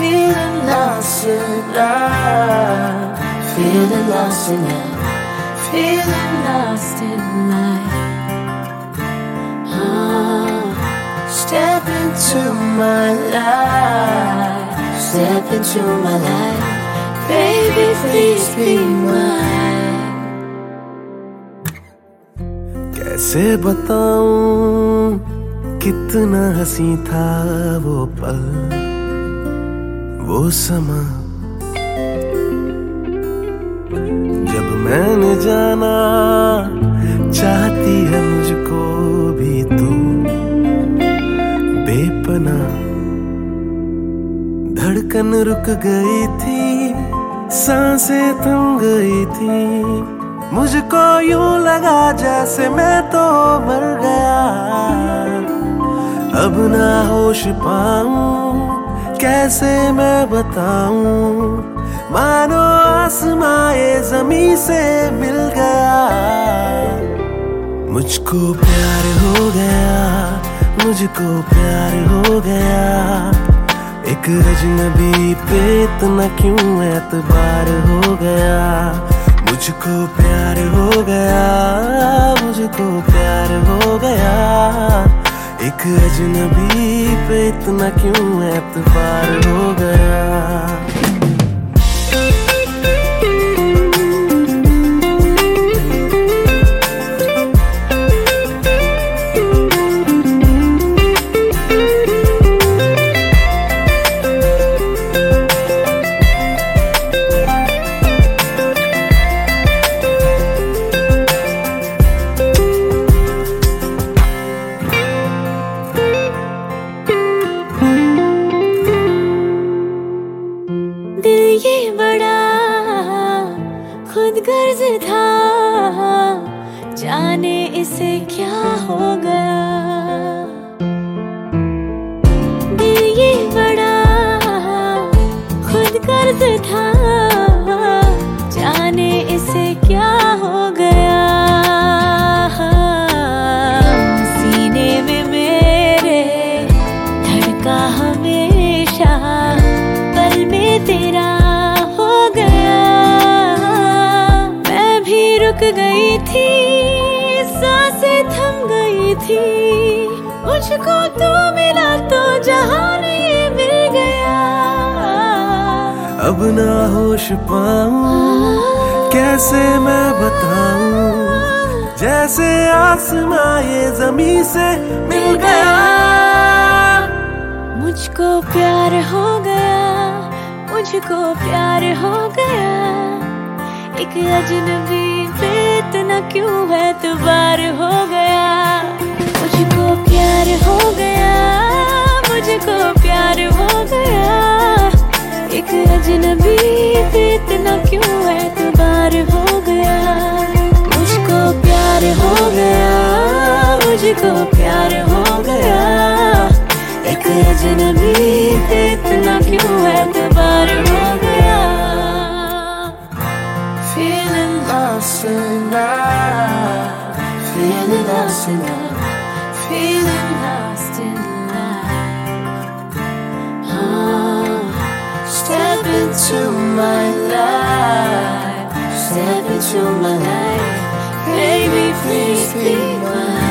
feeling lost in love, feeling lost in love, feeling lost in life. Step into my life, step into my life, baby please be mine. कैसे बताऊं कितना हंसी था वो पल, वो समा जब मैंने जाना चाहती है मुझको भी तू बेपना। धड़कन रुक गई थी, सांसें थम गई थी, मुझको यूं लगा जैसे मैं तो मर गया। अब ना होश पाऊं कैसे मैं बताऊं, मानो आसमां ये ज़मीं से मिल गया। मुझको प्यार हो गया, मुझको प्यार हो गया, एक अजनबी पे इतना क्यों एतबार हो गया। मुझको प्यार हो गया, मुझको प्यार हो गया, एक अजनबी पे इतना क्यों एतबार हो गया। ये बड़ा खुदगर्ज था, जाने इसे क्या हो गया। दिल ये बड़ा खुदगर्ज था, जाने इसे क्या हो गया। सीने में मेरे धड़का हमेशा, पल में तेरा रुक गई थी, सांसें थम गई थी, मुझको तू मिला तो जहान ये मिल गया। अब ना होश पाऊं कैसे मैं बताऊं, जैसे आसमां ये ज़मीं से मिल गया। मुझको प्यार हो गया, मुझको प्यार हो गया, एक अजनबी पे इतना क्यों एतबार हो गया। मुझको प्यार हो गया, मुझको प्यार हो गया, एक अजनबी पे इतना क्यों एतबार हो गया। मुझको प्यार हो गया, मुझको प्यार हो गया, एक अजनबी पे इतना क्यों एतबार हो गया। Feeling lost in love, feeling lost in love, feeling lost in life. Step into my life, step into my life, baby please be mine.